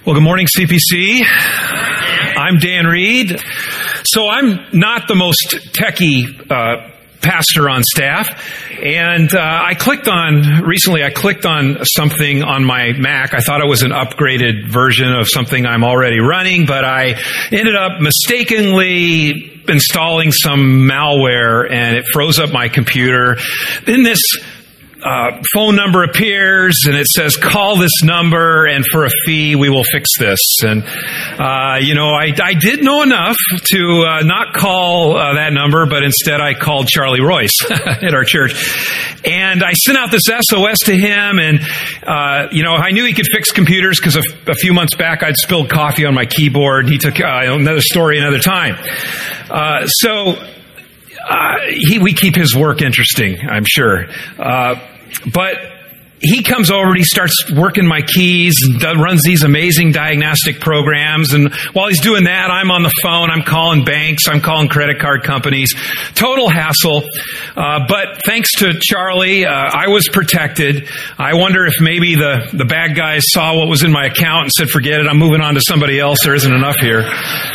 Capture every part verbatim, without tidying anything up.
Well, good morning, C P C. I'm Dan Reed. So I'm not the most techie uh, pastor on staff, and uh, I clicked on, recently I clicked on something on my Mac. I thought it was an upgraded version of something I'm already running, but I ended up mistakenly installing some malware, and it froze up my computer. Then this Uh, phone number appears and it says, call this number and for a fee we will fix this. And, uh, you know, I, I did know enough to uh, not call uh, that number, but instead I called Charlie Royce at our church. And I sent out this S O S to him, and, uh, you know, I knew he could fix computers because a, a few months back I'd spilled coffee on my keyboard. He took uh, another story another time. Uh, so uh, he, we keep his work interesting, I'm sure. Uh, But he comes over and he starts working my keys and does, runs these amazing diagnostic programs. And while he's doing that, I'm on the phone. I'm calling banks. I'm calling credit card companies. Total hassle. Uh, but thanks to Charlie, uh, I was protected. I wonder if maybe the, the bad guys saw what was in my account and said, forget it, I'm moving on to somebody else. There isn't enough here.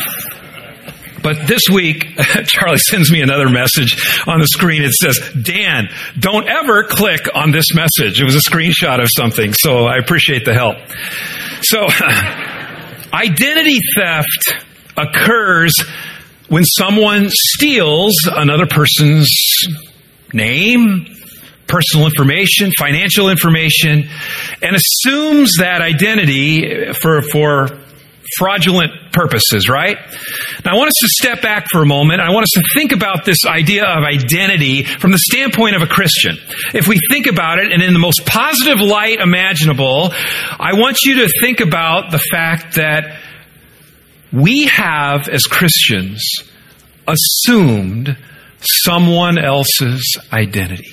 But this week, Charlie sends me another message on the screen. It says, Dan, don't ever click on this message. It was a screenshot of something, so I appreciate the help. So, identity theft occurs when someone steals another person's name, personal information, financial information, and assumes that identity for for fraudulent purposes, right? Now, I want us to step back for a moment. I want us to think about this idea of identity from the standpoint of a Christian. If we think about it, and in the most positive light imaginable, I want you to think about the fact that we have, as Christians, assumed someone else's identity.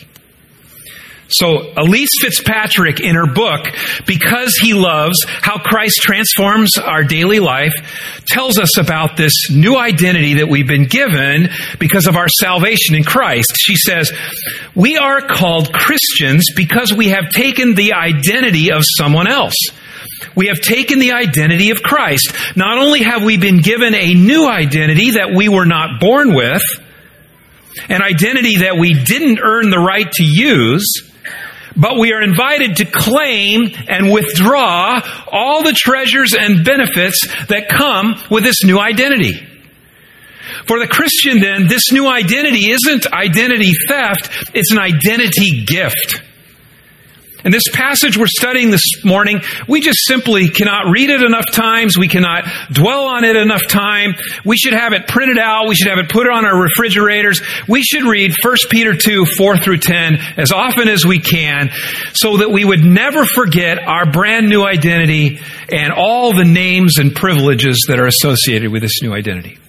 So Elise Fitzpatrick, in her book, Because He Loves, How Christ Transforms Our Daily Life, tells us about this new identity that we've been given because of our salvation in Christ. She says, we are called Christians because we have taken the identity of someone else. We have taken the identity of Christ. Not only have we been given a new identity that we were not born with, an identity that we didn't earn the right to use, but we are invited to claim and withdraw all the treasures and benefits that come with this new identity. For the Christian, then, this new identity isn't identity theft, it's an identity gift. And this passage we're studying this morning, we just simply cannot read it enough times. We cannot dwell on it enough time. We should have it printed out. We should have it put on our refrigerators. We should read First Peter two, four through ten as often as we can so that we would never forget our brand new identity and all the names and privileges that are associated with this new identity.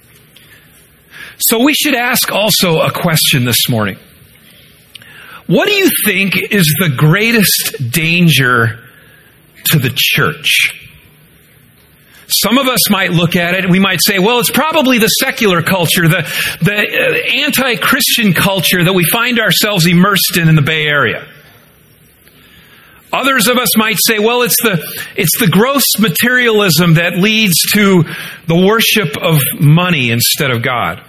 So we should ask also a question this morning. What do you think is the greatest danger to the church? Some of us might look at it and we might say, well, it's probably the secular culture, the, the anti-Christian culture that we find ourselves immersed in in the Bay Area. Others of us might say, well, it's the, it's the gross materialism that leads to the worship of money instead of God.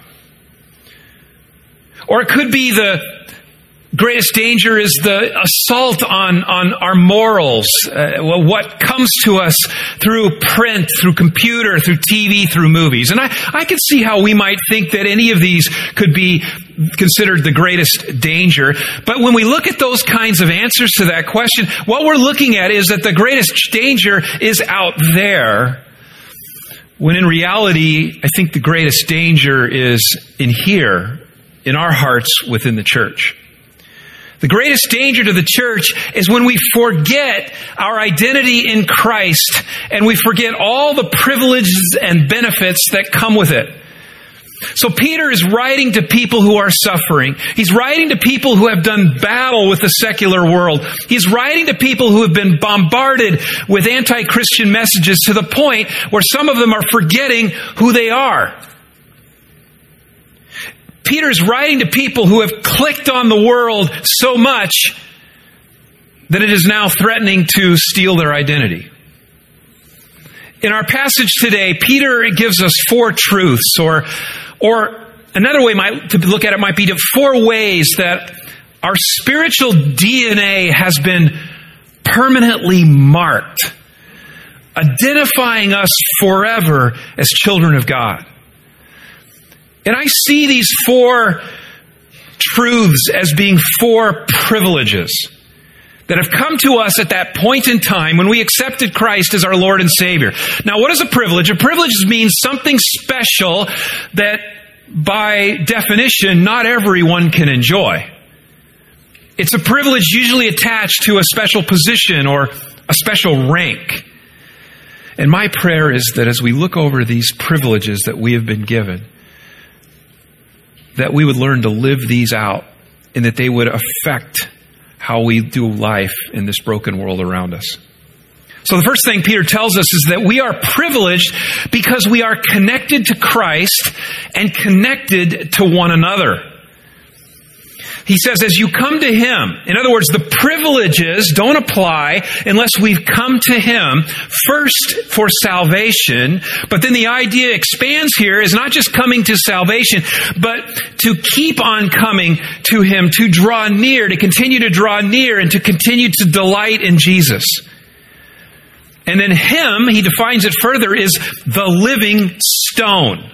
Or it could be the greatest danger is the assault on, on our morals, uh, well, what comes to us through print, through computer, through T V, through movies. And I, I can see how we might think that any of these could be considered the greatest danger. But when we look at those kinds of answers to that question, what we're looking at is that the greatest danger is out there, when in reality, I think the greatest danger is in here, in our hearts within the church. The greatest danger to the church is when we forget our identity in Christ and we forget all the privileges and benefits that come with it. So Peter is writing to people who are suffering. He's writing to people who have done battle with the secular world. He's writing to people who have been bombarded with anti-Christian messages to the point where some of them are forgetting who they are. Peter's writing to people who have clicked on the world so much that it is now threatening to steal their identity. In our passage today, Peter gives us four truths, or, or another way might, to look at it might be to four ways that our spiritual D N A has been permanently marked, identifying us forever as children of God. And I see these four truths as being four privileges that have come to us at that point in time when we accepted Christ as our Lord and Savior. Now, what is a privilege? A privilege means something special that, by definition, not everyone can enjoy. It's a privilege usually attached to a special position or a special rank. And my prayer is that as we look over these privileges that we have been given, that we would learn to live these out and that they would affect how we do life in this broken world around us. So the first thing Peter tells us is that we are privileged because we are connected to Christ and connected to one another. He says, as you come to Him, in other words, the privileges don't apply unless we've come to Him first for salvation. But then the idea expands here is not just coming to salvation, but to keep on coming to Him, to draw near, to continue to draw near, and to continue to delight in Jesus. And then Him, he defines it further, is the living stone.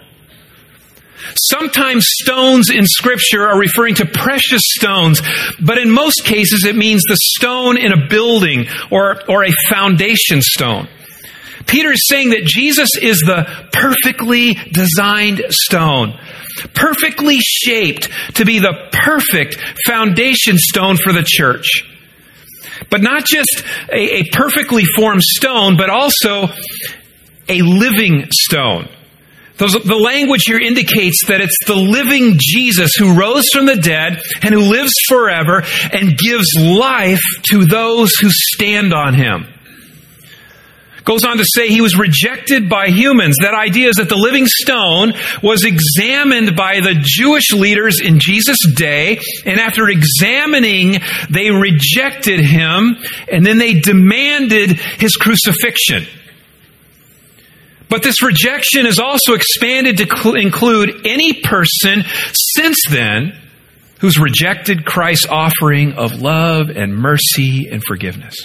Sometimes stones in Scripture are referring to precious stones, but in most cases it means the stone in a building or, or a foundation stone. Peter is saying that Jesus is the perfectly designed stone, perfectly shaped to be the perfect foundation stone for the church. But not just a, a perfectly formed stone, but also a living stone. The language here indicates that it's the living Jesus who rose from the dead and who lives forever and gives life to those who stand on Him. Goes on to say He was rejected by humans. That idea is that the living stone was examined by the Jewish leaders in Jesus' day, and after examining, they rejected Him, and then they demanded His crucifixion. But this rejection is also expanded to cl- include any person since then who's rejected Christ's offering of love and mercy and forgiveness.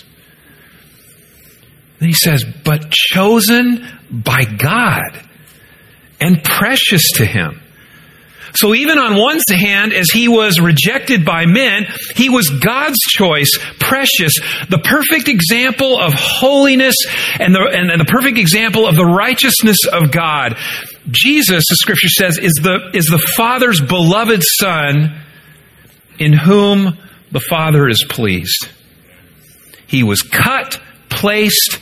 Then he says, but chosen by God and precious to Him. So even on one hand, as He was rejected by men, He was God's choice, precious, the perfect example of holiness and the, and, and the perfect example of the righteousness of God. Jesus, the Scripture says, is the, is the Father's beloved Son in whom the Father is pleased. He was cut, placed,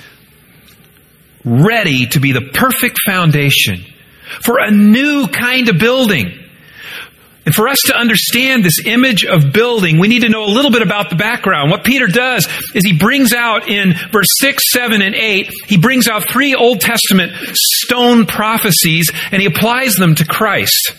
ready to be the perfect foundation for a new kind of building. And for us to understand this image of building, we need to know a little bit about the background. What Peter does is he brings out in verse six, seven, and eight, he brings out three Old Testament stone prophecies and he applies them to Christ.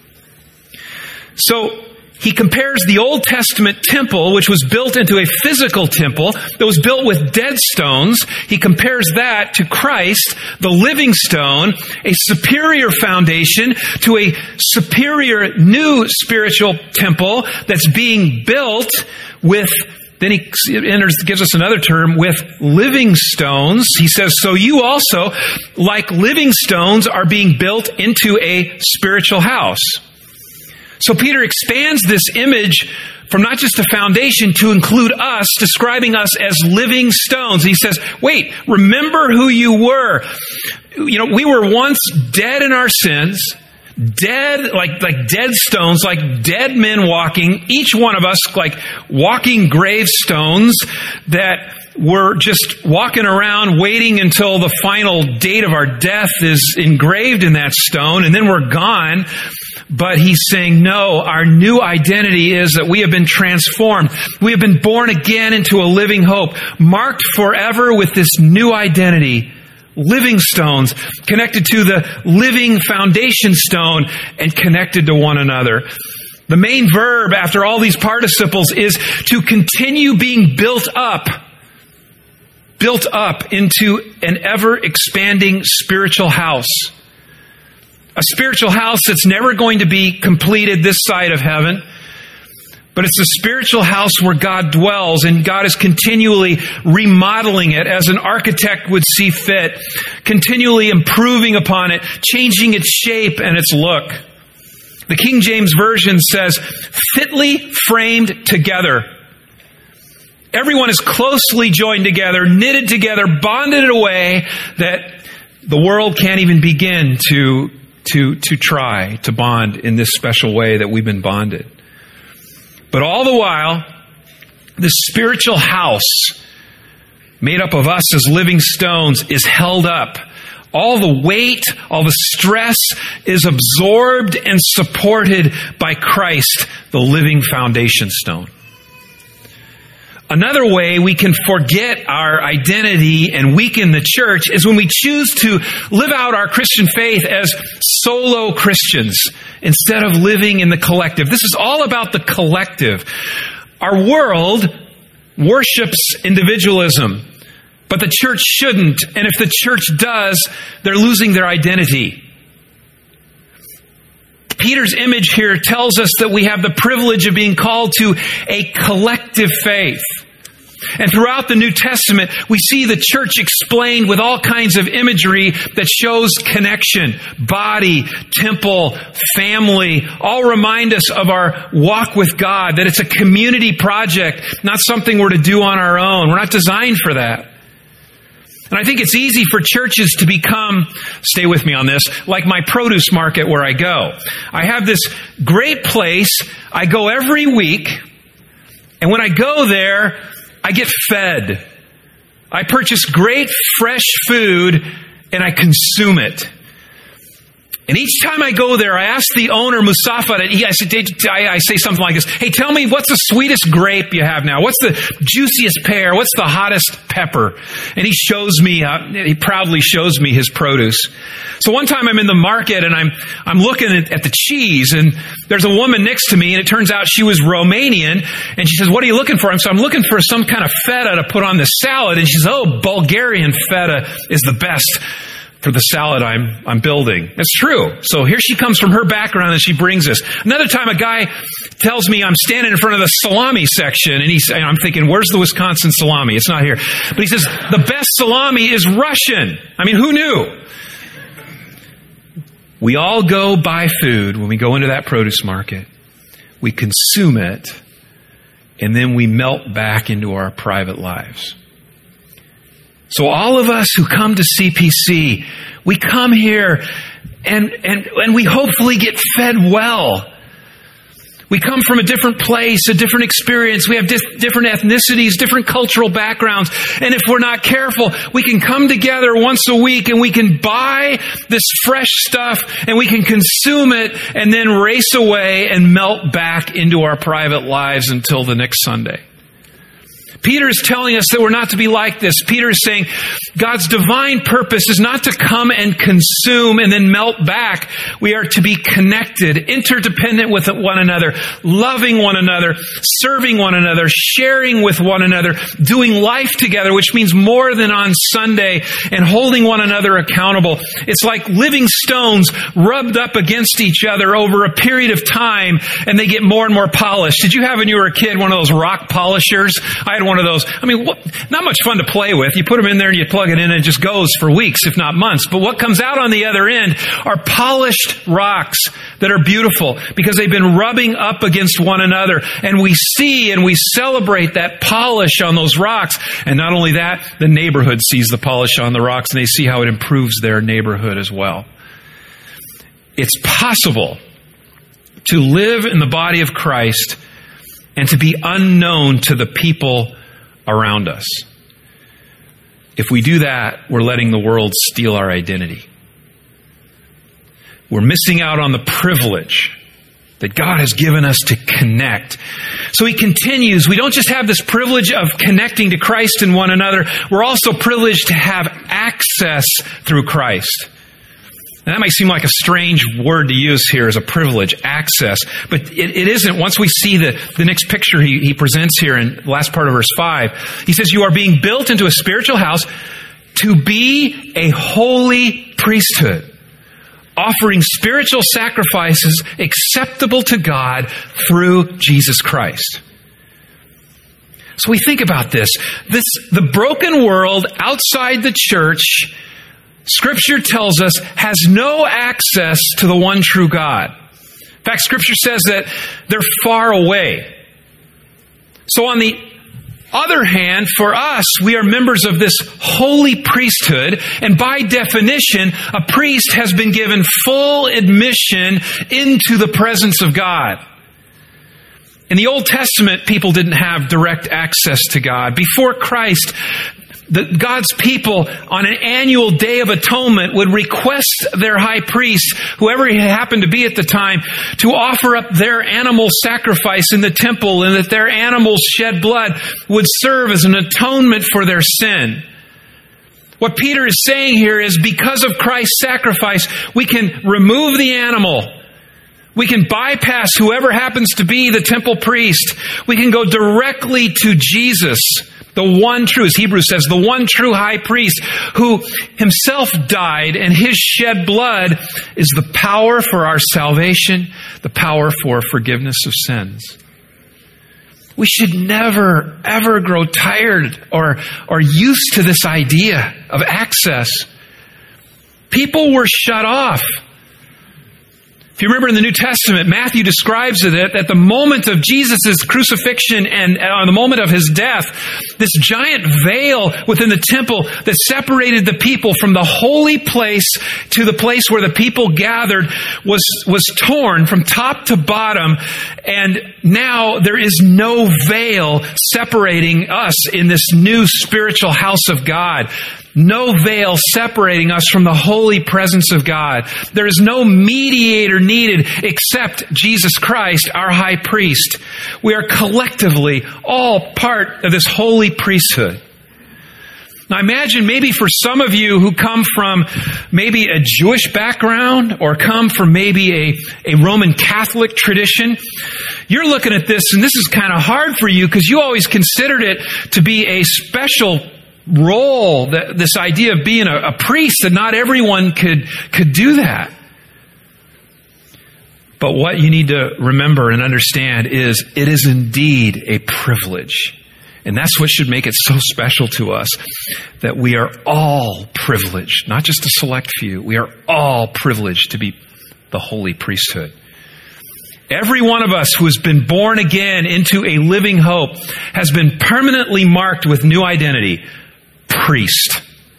So he compares the Old Testament temple, which was built into a physical temple that was built with dead stones. He compares that to Christ, the living stone, a superior foundation to a superior new spiritual temple that's being built with, then he enters, gives us another term, with living stones. He says, so you also, like living stones, are being built into a spiritual house. So Peter expands this image from not just a foundation to include us, describing us as living stones. He says, wait, remember who you were. You know, we were once dead in our sins, dead, like, like dead stones, like dead men walking, each one of us like walking gravestones that we're just walking around waiting until the final date of our death is engraved in that stone, and then we're gone. But he's saying, no, our new identity is that we have been transformed. We have been born again into a living hope, marked forever with this new identity. Living stones, connected to the living foundation stone and connected to one another. The main verb after all these participles is to continue being built up. built up into an ever-expanding spiritual house. A spiritual house that's never going to be completed this side of heaven, but it's a spiritual house where God dwells, and God is continually remodeling it as an architect would see fit, continually improving upon it, changing its shape and its look. The King James Version says, fitly framed together. Everyone is closely joined together, knitted together, bonded in a way that the world can't even begin to, to, to try to bond in this special way that we've been bonded. But all the while, this spiritual house made up of us as living stones is held up. All the weight, all the stress is absorbed and supported by Christ, the living foundation stone. Another way we can forget our identity and weaken the church is when we choose to live out our Christian faith as solo Christians instead of living in the collective. This is all about the collective. Our world worships individualism, but the church shouldn't. And if the church does, they're losing their identity. Peter's image here tells us that we have the privilege of being called to a collective faith. And throughout the New Testament, we see the church explained with all kinds of imagery that shows connection. Body, temple, family, all remind us of our walk with God, that it's a community project, not something we're to do on our own. We're not designed for that. And I think it's easy for churches to become, stay with me on this, like my produce market where I go. I have this great place. I go every week. And when I go there, I get fed. I purchase great fresh food and I consume it. And each time I go there, I ask the owner, Mustafa, I say, I say something like this, hey, tell me what's the sweetest grape you have now? What's the juiciest pear? What's the hottest pepper? And he shows me, uh, he proudly shows me his produce. So one time I'm in the market and I'm I'm looking at, at the cheese, and there's a woman next to me, and it turns out she was Romanian, and she says, what are you looking for? So I'm looking for some kind of feta to put on the salad, and she says, oh, Bulgarian feta is the best for the salad I'm I'm building. It's true. So here she comes from her background and she brings this. Another time a guy tells me I'm standing in front of the salami section, and he's and I'm thinking, where's the Wisconsin salami? It's not here. But he says, the best salami is Russian. I mean, who knew? We all go buy food when we go into that produce market. We consume it, and then we melt back into our private lives. So all of us who come to C P C, we come here and, and, and we hopefully get fed well. We come from a different place, a different experience. We have dis- different ethnicities, different cultural backgrounds. And if we're not careful, we can come together once a week and we can buy this fresh stuff and we can consume it and then race away and melt back into our private lives until the next Sunday. Peter is telling us that we're not to be like this. Peter is saying God's divine purpose is not to come and consume and then melt back. We are to be connected, interdependent with one another, loving one another, serving one another, sharing with one another, doing life together, which means more than on Sunday, and holding one another accountable. It's like living stones rubbed up against each other over a period of time, and they get more and more polished. Did you have, when you were a kid, one of those rock polishers? I had one of those. I mean, what, not much fun to play with. You put them in there and you plug it in and it just goes for weeks, if not months. But what comes out on the other end are polished rocks that are beautiful because they've been rubbing up against one another. And we see and we celebrate that polish on those rocks. And not only that, the neighborhood sees the polish on the rocks and they see how it improves their neighborhood as well. It's possible to live in the body of Christ and to be unknown to the people around us. If we do that, we're letting the world steal our identity. We're missing out on the privilege that God has given us to connect. So he continues, we don't just have this privilege of connecting to Christ and one another, we're also privileged to have access through Christ. And that might seem like a strange word to use here as a privilege, access. But it, it isn't. Once we see the, the next picture he, he presents here in the last part of verse five, he says, you are being built into a spiritual house to be a holy priesthood, offering spiritual sacrifices acceptable to God through Jesus Christ. So we think about this. This, the broken world outside the church, Scripture tells us, has no access to the one true God. In fact, Scripture says that they're far away. So on the other hand, for us, we are members of this holy priesthood, and by definition, a priest has been given full admission into the presence of God. In the Old Testament, people didn't have direct access to God. Before Christ, The, God's people on an annual Day of Atonement would request their high priest, whoever he happened to be at the time, to offer up their animal sacrifice in the temple, and that their animals shed blood would serve as an atonement for their sin. What Peter is saying here is, because of Christ's sacrifice, we can remove the animal. We can bypass whoever happens to be the temple priest. We can go directly to Jesus, the one true, as Hebrews says, the one true high priest who himself died, and his shed blood is the power for our salvation, the power for forgiveness of sins. We should never, ever grow tired or, or used to this idea of access. People were shut off. If you remember in the New Testament, Matthew describes it that at the moment of Jesus' crucifixion and on the moment of his death, this giant veil within the temple that separated the people from the holy place to the place where the people gathered was, was torn from top to bottom. And now there is no veil separating us in this new spiritual house of God. No veil separating us from the holy presence of God. There is no mediator needed except Jesus Christ, our high priest. We are collectively all part of this holy priesthood. Now imagine maybe for some of you who come from maybe a Jewish background or come from maybe a, a Roman Catholic tradition, you're looking at this and this is kind of hard for you because you always considered it to be a special role, that this idea of being a, a priest, that not everyone could could do that. But what you need to remember and understand is it is indeed a privilege. And that's what should make it so special to us, that we are all privileged, not just a select few. We are all privileged to be the holy priesthood. Every one of us who has been born again into a living hope has been permanently marked with new identity. Priest.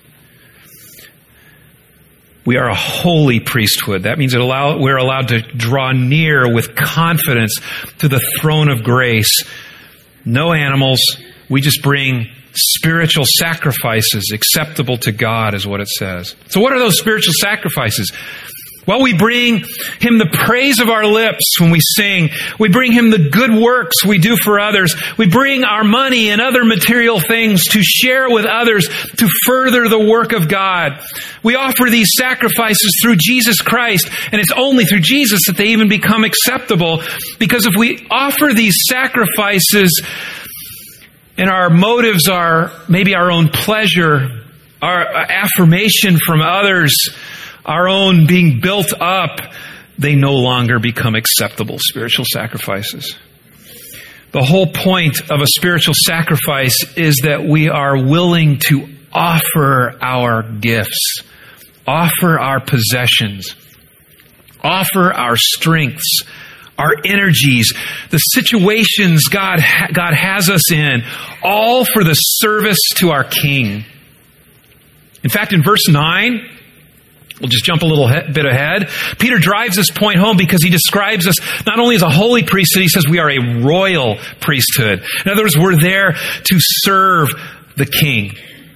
We are a holy priesthood. That means it allow, we're allowed to draw near with confidence to the throne of grace. No animals. We just bring spiritual sacrifices acceptable to God, is what it says. So what are those spiritual sacrifices? Well, we bring Him the praise of our lips when we sing. We bring Him the good works we do for others. We bring our money and other material things to share with others to further the work of God. We offer these sacrifices through Jesus Christ, and it's only through Jesus that they even become acceptable. Because if we offer these sacrifices and our motives are maybe our own pleasure, our affirmation from others, our own being built up, they no longer become acceptable spiritual sacrifices. The whole point of a spiritual sacrifice is that we are willing to offer our gifts, offer our possessions, offer our strengths, our energies, the situations God, ha- God has us in, all for the service to our King. In fact, in verse nine, we'll just jump a little he- bit ahead. Peter drives this point home because he describes us not only as a holy priesthood, he says we are a royal priesthood. In other words, we're there to serve the King.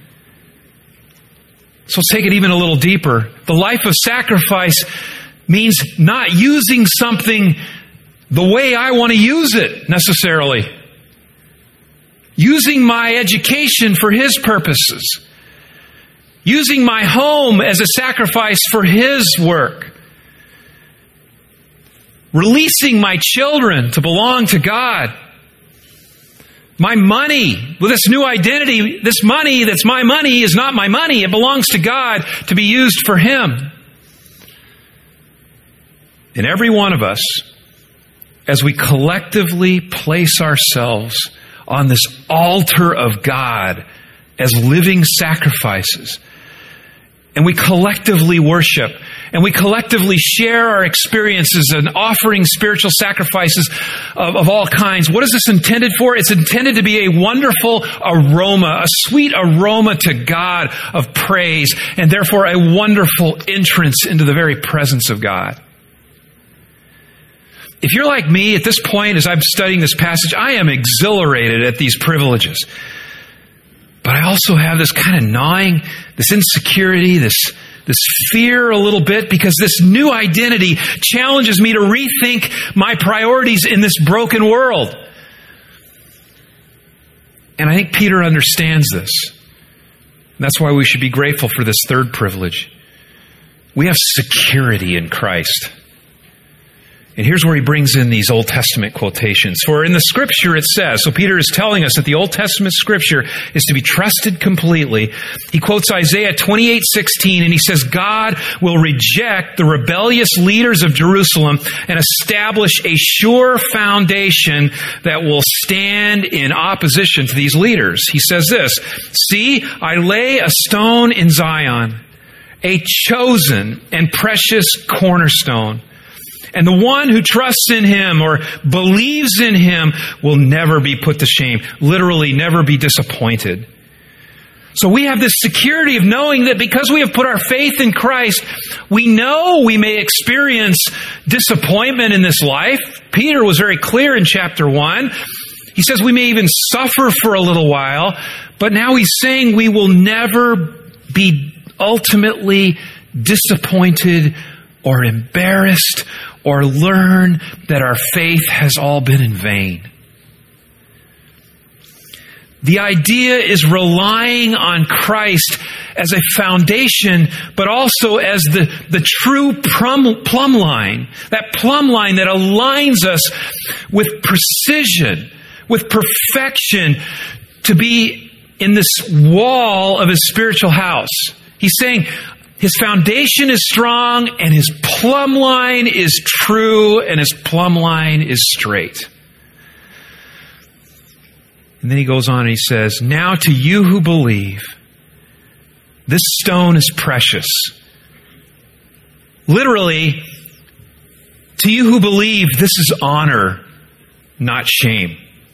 So let's take it even a little deeper. The life of sacrifice means not using something the way I want to use it necessarily. Using my education for His purposes. Using my home as a sacrifice for His work. Releasing my children to belong to God. My money, with this new identity, this money that's my money is not my money. It belongs to God to be used for Him. And every one of us, as we collectively place ourselves on this altar of God as living sacrifices, and we collectively worship, and we collectively share our experiences and offering spiritual sacrifices of, of all kinds. What is this intended for? It's intended to be a wonderful aroma, a sweet aroma to God of praise, and therefore a wonderful entrance into the very presence of God. If you're like me at this point, as I'm studying this passage, I am exhilarated at these privileges. But I also have this kind of gnawing, this insecurity, this, this fear a little bit, because this new identity challenges me to rethink my priorities in this broken world. And I think Peter understands this. And that's why we should be grateful for this third privilege. We have security in Christ. And here's where he brings in these Old Testament quotations. For in the Scripture it says, so Peter is telling us that the Old Testament Scripture is to be trusted completely. He quotes Isaiah twenty-eight sixteen, and he says, God will reject the rebellious leaders of Jerusalem and establish a sure foundation that will stand in opposition to these leaders. He says this, see, I lay a stone in Zion, a chosen and precious cornerstone. And the one who trusts in Him or believes in Him will never be put to shame. Literally, never be disappointed. So we have this security of knowing that because we have put our faith in Christ, we know we may experience disappointment in this life. Peter was very clear in chapter one. He says we may even suffer for a little while, but now he's saying we will never be ultimately disappointed or embarrassed or learn that our faith has all been in vain. The idea is relying on Christ as a foundation, but also as the, the true plumb, plumb line, that plumb line that aligns us with precision, with perfection, to be in this wall of His spiritual house. He's saying, His foundation is strong, and His plumb line is true, and His plumb line is straight. And then he goes on and he says, now to you who believe, this stone is precious. Literally, to you who believe, this is honor, not shame.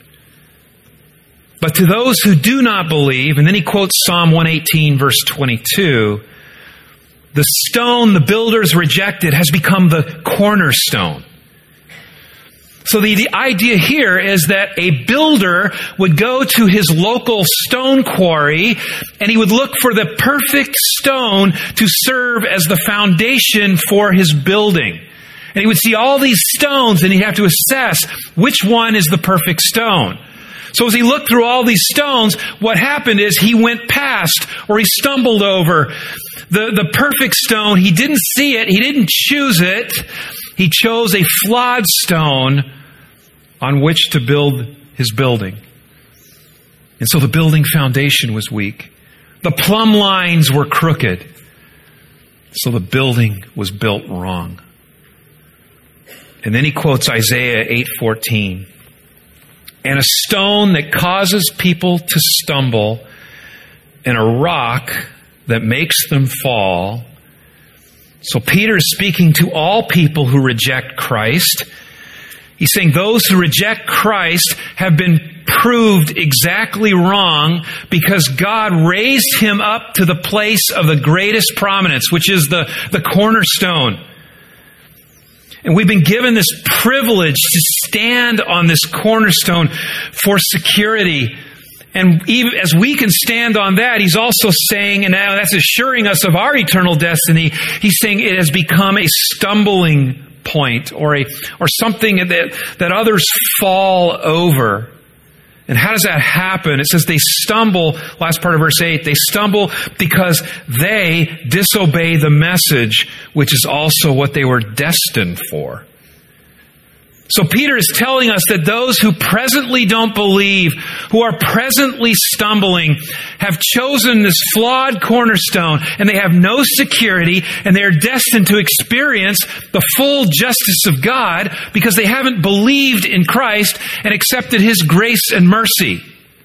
But to those who do not believe, and then he quotes Psalm one eighteen, verse twenty-two, the stone the builders rejected has become the cornerstone. So the, the idea here is that a builder would go to his local stone quarry and he would look for the perfect stone to serve as the foundation for his building. And he would see all these stones and he'd have to assess which one is the perfect stone. So as he looked through all these stones, what happened is he went past or he stumbled over the, the perfect stone. He didn't see it. He didn't choose it. He chose a flawed stone on which to build his building. And so the building foundation was weak. The plumb lines were crooked. So the building was built wrong. And then he quotes Isaiah eight fourteen. And a stone that causes people to stumble, and a rock that makes them fall. So Peter is speaking to all people who reject Christ. He's saying those who reject Christ have been proved exactly wrong because God raised Him up to the place of the greatest prominence, which is the, the cornerstone. And we've been given this privilege to stand on this cornerstone for security. And even as we can stand on that, He's also saying, and now that's assuring us of our eternal destiny, He's saying it has become a stumbling point or a or something that, that others fall over. And how does that happen? It says they stumble, last part of verse eight, they stumble because they disobey the message, which is also what they were destined for. So Peter is telling us that those who presently don't believe, who are presently stumbling, have chosen this flawed cornerstone, and they have no security, and they are destined to experience the full justice of God because they haven't believed in Christ and accepted His grace and mercy.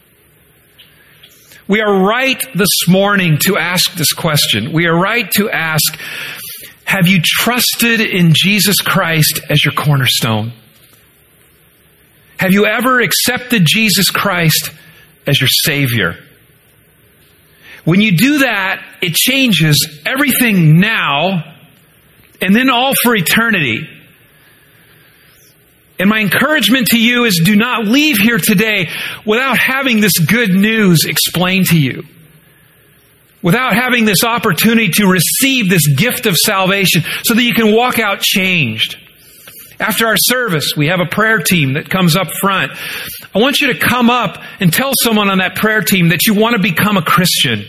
We are right this morning to ask this question. We are right to ask, have you trusted in Jesus Christ as your cornerstone? Have you ever accepted Jesus Christ as your Savior? When you do that, it changes everything now and then all for eternity. And my encouragement to you is do not leave here today without having this good news explained to you. Without having this opportunity to receive this gift of salvation so that you can walk out changed. After our service, we have a prayer team that comes up front. I want you to come up and tell someone on that prayer team that you want to become a Christian.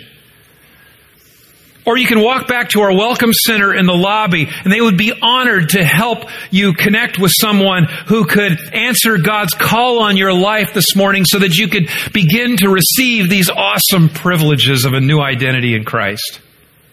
Or you can walk back to our welcome center in the lobby, and they would be honored to help you connect with someone who could answer God's call on your life this morning so that you could begin to receive these awesome privileges of a new identity in Christ.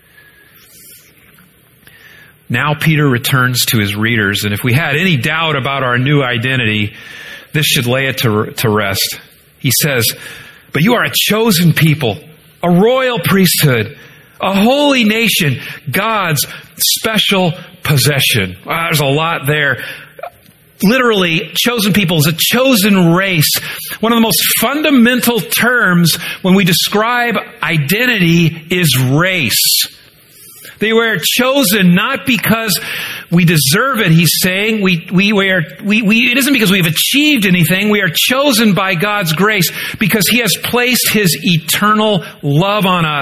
Now Peter returns to his readers, and if we had any doubt about our new identity, this should lay it to, to rest. He says, "But you are a chosen people, a royal priesthood, a holy nation, God's special possession." Wow, there's a lot there. Literally, chosen people is a chosen race. One of the most fundamental terms when we describe identity is race. They were chosen not because we deserve it, he's saying. We, we, we are, we, we, it isn't because we've achieved anything. We are chosen by God's grace because He has placed His eternal love on us.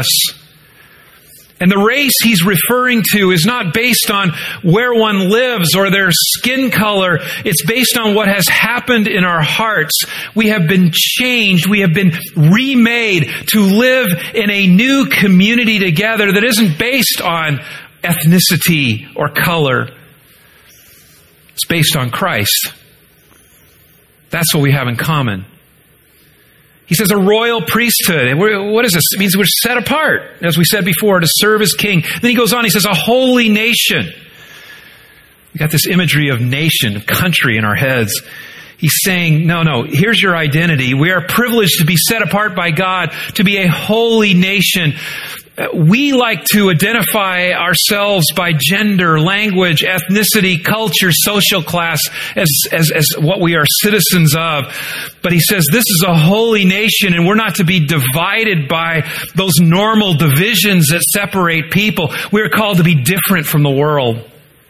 And the race he's referring to is not based on where one lives or their skin color. It's based on what has happened in our hearts. We have been changed. We have been remade to live in a new community together that isn't based on ethnicity or color. It's based on Christ. That's what we have in common. He says a royal priesthood. What is this? It means we're set apart, as we said before, to serve as king. Then he goes on, he says a holy nation. We got this imagery of nation, of country in our heads. He's saying, no, no, here's your identity. We are privileged to be set apart by God, to be a holy nation. We like to identify ourselves by gender, language, ethnicity, culture, social class as, as, as what we are citizens of. But he says this is a holy nation, and we're not to be divided by those normal divisions that separate people. We're called to be different from the world.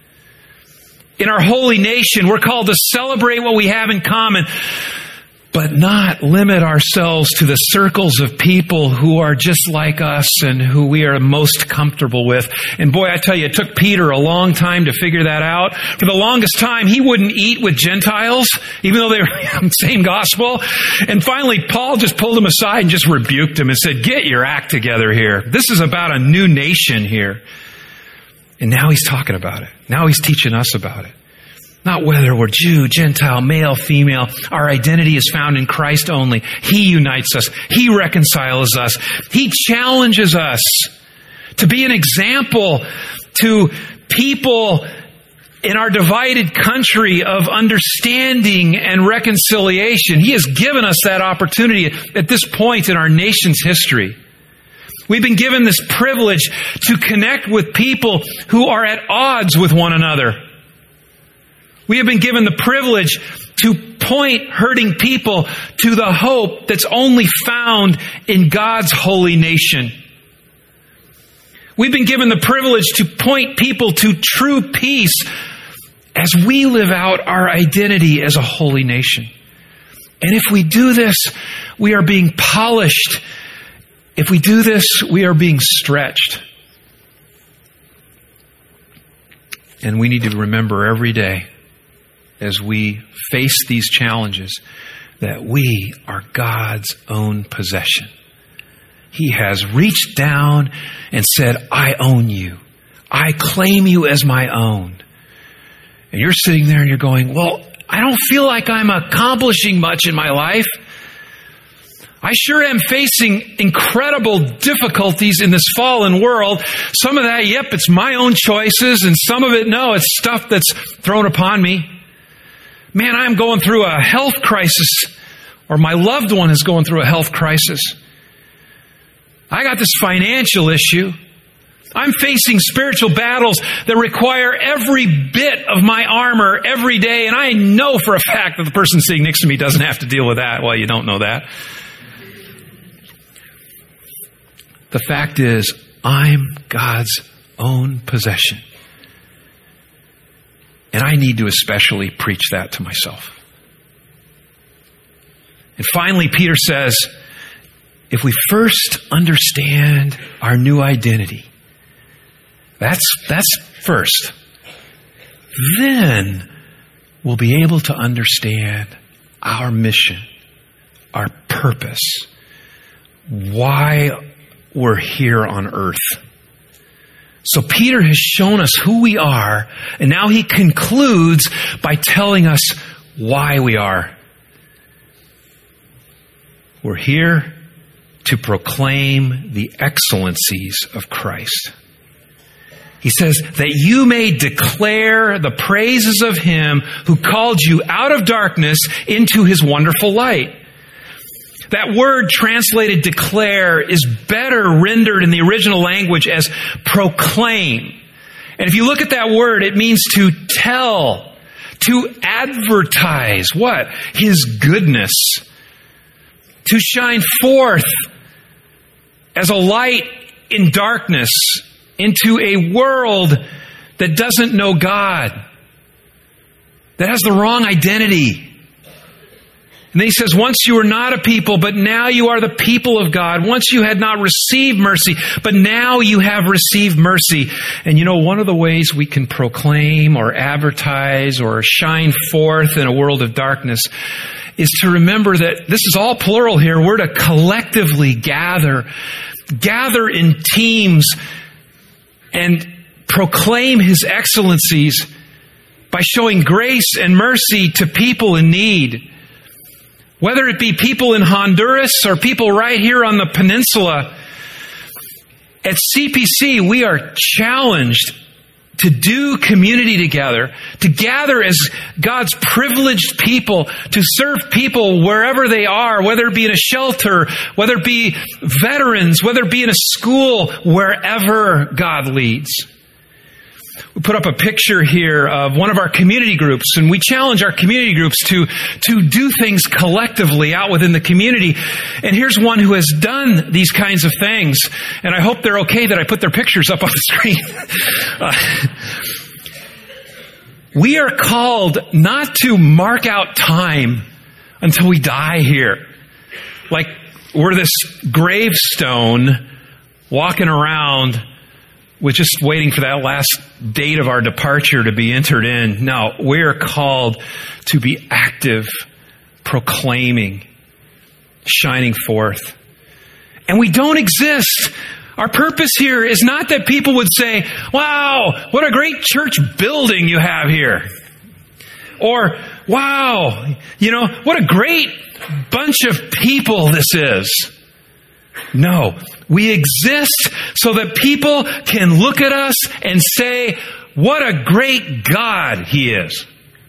In our holy nation, we're called to celebrate what we have in common, but not limit ourselves to the circles of people who are just like us and who we are most comfortable with. And boy, I tell you, it took Peter a long time to figure that out. For the longest time, he wouldn't eat with Gentiles, even though they were the same gospel. And finally, Paul just pulled him aside and just rebuked him and said, get your act together here. This is about a new nation here. And now he's talking about it. Now he's teaching us about it. Not whether we're Jew, Gentile, male, female. Our identity is found in Christ only. He unites us. He reconciles us. He challenges us to be an example to people in our divided country of understanding and reconciliation. He has given us that opportunity at this point in our nation's history. We've been given this privilege to connect with people who are at odds with one another. We have been given the privilege to point hurting people to the hope that's only found in God's holy nation. We've been given the privilege to point people to true peace as we live out our identity as a holy nation. And if we do this, we are being polished. If we do this, we are being stretched. And we need to remember every day, as we face these challenges, that we are God's own possession. He has reached down and said, I own you. I claim you as my own. And you're sitting there and you're going, well, I don't feel like I'm accomplishing much in my life. I sure am facing incredible difficulties in this fallen world. Some of that, yep, it's my own choices. And some of it, no, it's stuff that's thrown upon me. Man, I'm going through a health crisis, or my loved one is going through a health crisis. I got this financial issue. I'm facing spiritual battles that require every bit of my armor every day. And I know for a fact that the person sitting next to me doesn't have to deal with that. Well, you don't know that. The fact is, I'm God's own possession. And I need to especially preach that to myself. And finally, Peter says, if we first understand our new identity, that's, that's first, then we'll be able to understand our mission, our purpose, why we're here on earth. So Peter has shown us who we are, and now he concludes by telling us why we are. We're here to proclaim the excellencies of Christ. He says that you may declare the praises of Him who called you out of darkness into His wonderful light. That word translated declare is better rendered in the original language as proclaim. And if you look at that word, it means to tell, to advertise what? His goodness. To shine forth as a light in darkness into a world that doesn't know God, that has the wrong identity. And then he says, once you were not a people, but now you are the people of God. Once you had not received mercy, but now you have received mercy. And you know, one of the ways we can proclaim or advertise or shine forth in a world of darkness is to remember that this is all plural here. We're to collectively gather, gather in teams and proclaim His excellencies by showing grace and mercy to people in need. Whether it be people in Honduras or people right here on the peninsula, at C P C we are challenged to do community together, to gather as God's privileged people, to serve people wherever they are, whether it be in a shelter, whether it be veterans, whether it be in a school, wherever God leads. We put up a picture here of one of our community groups, and we challenge our community groups to, to do things collectively out within the community. And here's one who has done these kinds of things, and I hope they're okay that I put their pictures up on the screen. uh, we are called not to mark out time until we die here. Like we're this gravestone walking around with just waiting for that last date of our departure to be entered in. No, we're called to be active, proclaiming, shining forth. And we don't exist. Our purpose here is not that people would say, wow, what a great church building you have here. Or, wow, you know, what a great bunch of people this is. No, we exist so that people can look at us and say, what a great God He is.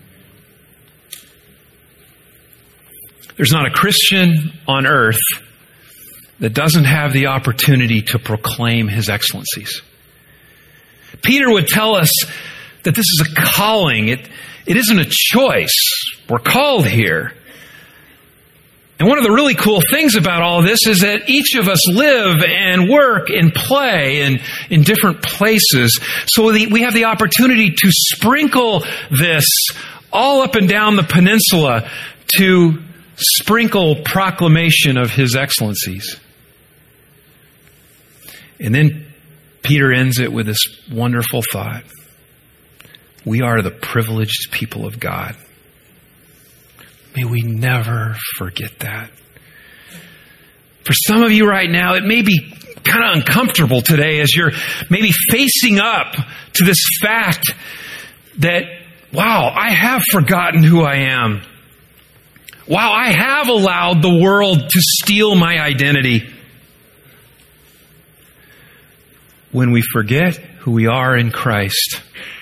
There's not a Christian on earth that doesn't have the opportunity to proclaim His excellencies. Peter would tell us that this is a calling. It, it isn't a choice. We're called here. And one of the really cool things about all of this is that each of us live and work and play in, in different places. So we have the opportunity to sprinkle this all up and down the peninsula, to sprinkle proclamation of His excellencies. And then Peter ends it with this wonderful thought. We are the privileged people of God. May we never forget that. For some of you right now, it may be kind of uncomfortable today as you're maybe facing up to this fact that, wow, I have forgotten who I am. Wow, I have allowed the world to steal my identity. When we forget who we are in Christ,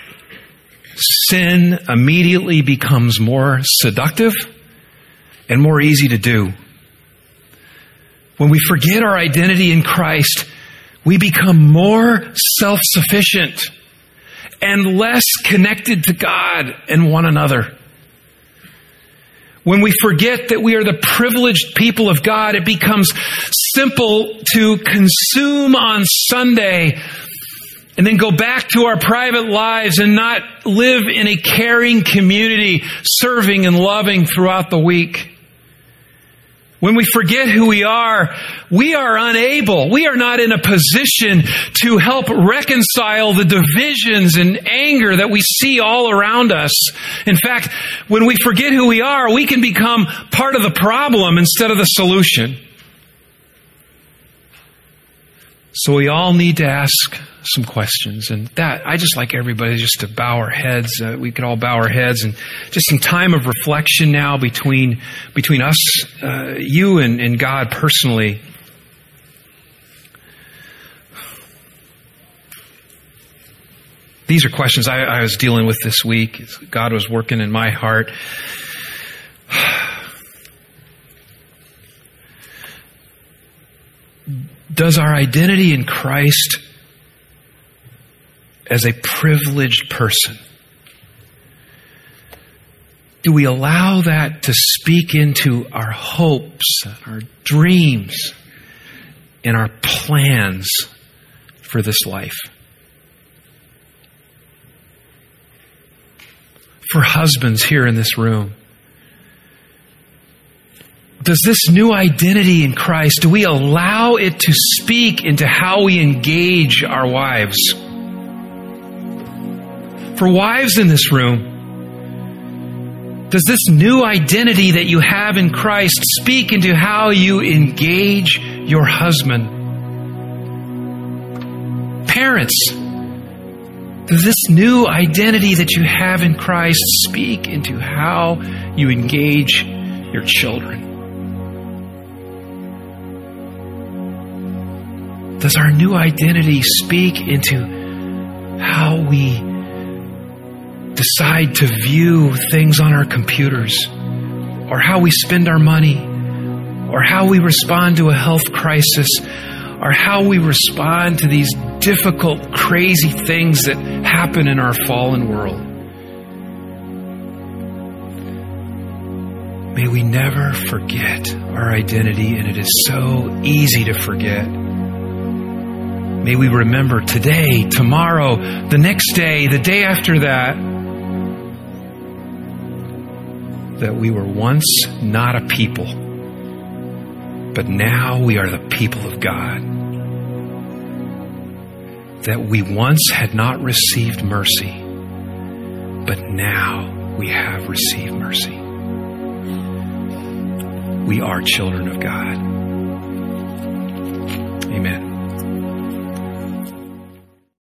sin immediately becomes more seductive and more easy to do. When we forget our identity in Christ, we become more self-sufficient and less connected to God and one another. When we forget that we are the privileged people of God, it becomes simple to consume on Sunday and then go back to our private lives and not live in a caring community, serving and loving throughout the week. When we forget who we are, we are unable, we are not in a position to help reconcile the divisions and anger that we see all around us. In fact, when we forget who we are, we can become part of the problem instead of the solution. So we all need to ask some questions. And that, I just like everybody just to bow our heads. Uh, we could all bow our heads and just some time of reflection now between between us, uh, you and, and God personally. These are questions I, I was dealing with this week. God was working in my heart. Does our identity in Christ as a privileged person, do we allow that to speak into our hopes, our dreams, and our plans for this life? For husbands here in this room, does this new identity in Christ, do we allow it to speak into how we engage our wives? For wives in this room, does this new identity that you have in Christ speak into how you engage your husband? Parents, does this new identity that you have in Christ speak into how you engage your children? Does our new identity speak into how we decide to view things on our computers, or how we spend our money, or how we respond to a health crisis, or how we respond to these difficult, crazy things that happen in our fallen world? May we never forget our identity, and it is so easy to forget. May we remember today, tomorrow, the next day, the day after that, that we were once not a people, but now we are the people of God. That we once had not received mercy, but now we have received mercy. We are children of God. Amen.